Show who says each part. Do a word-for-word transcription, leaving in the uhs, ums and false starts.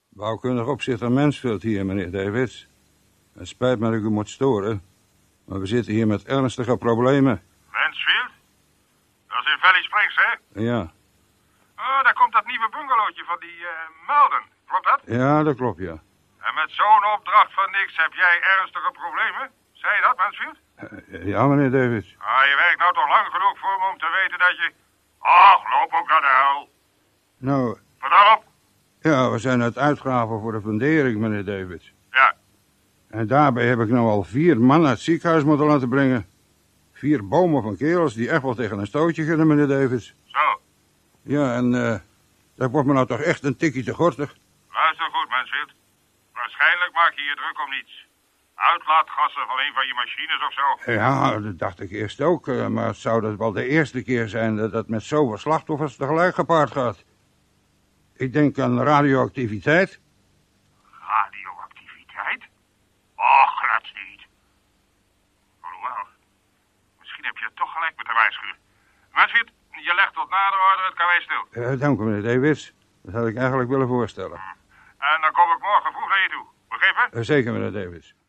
Speaker 1: Bouwkundig opzichter Mansfield hier, meneer Davids. Het spijt me dat ik u moet storen, maar we zitten hier met ernstige problemen.
Speaker 2: Mansfield? Dat is in Valley Springs, hè?
Speaker 1: Ja.
Speaker 2: Oh, daar komt dat nieuwe bungalowtje van die uh, Melden. Klopt dat?
Speaker 1: Ja, dat klopt, ja.
Speaker 2: En met zo'n opdracht van niks heb jij ernstige problemen? Zei je dat, Mansfield?
Speaker 1: Uh, ja, meneer Davids.
Speaker 2: Ah, je werkt nou toch lang genoeg voor me om te weten dat je... Ach, loop ook naar de hel.
Speaker 1: Nou...
Speaker 2: Vertel op.
Speaker 1: Ja, we zijn uit uitgraven voor de fundering, meneer Davids.
Speaker 2: Ja.
Speaker 1: En daarbij heb ik nou al vier mannen uit het ziekenhuis moeten laten brengen. Vier bomen van kerels die echt wel tegen een stootje kunnen, meneer Davids.
Speaker 2: Zo.
Speaker 1: Ja, en uh, dat wordt me nou toch echt een tikkie te gortig.
Speaker 2: Luister goed, Mansfield. Waarschijnlijk maak je je druk om niets. Uitlaatgassen van een van je machines of zo.
Speaker 1: Ja, dat dacht ik eerst ook. Uh, maar zou dat wel de eerste keer zijn dat dat met zoveel slachtoffers tegelijk gepaard gaat? Ik denk aan radioactiviteit.
Speaker 2: Radioactiviteit? Och, dat niet. Hoewel, misschien heb je toch gelijk met de waarschuwing. Mansfield, je legt tot nader orde het karwei stil.
Speaker 1: Uh, dank u, meneer Davids. Dat had ik eigenlijk willen voorstellen.
Speaker 2: En dan kom ik morgen vroeg naar je toe. Begrepen?
Speaker 1: Uh, zeker, meneer Davids.